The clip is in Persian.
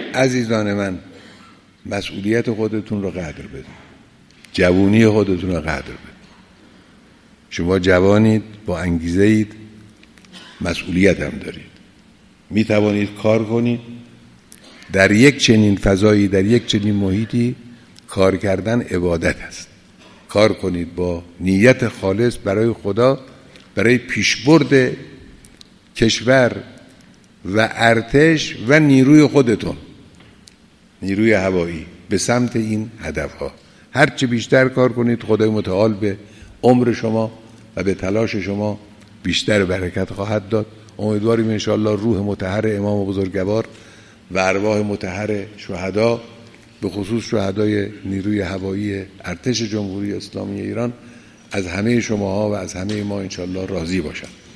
عزیزان من مسئولیت خودتون رو قدر بدید، جوونی خودتون رو قدر بدید. شما جوانید، با انگیزه اید، مسئولیت هم دارید، می توانید کار کنید. در یک چنین فضایی، در یک چنین محیطی کار کردن عبادت است. کار کنید با نیت خالص برای خدا، برای پیشبرد کشور و ارتش و نیروی خودتون، نیروی هوایی، به سمت این هدفها. هرچه بیشتر کار کنید، خدای متعال به عمر شما و به تلاش شما بیشتر برکت خواهد داد. امیدواریم انشاءالله روح مطهر امام بزرگوار و ارواح مطهر شهدا، به خصوص شهدای نیروی هوایی ارتش جمهوری اسلامی ایران، از همه شماها و از همه ما انشاءالله راضی باشند.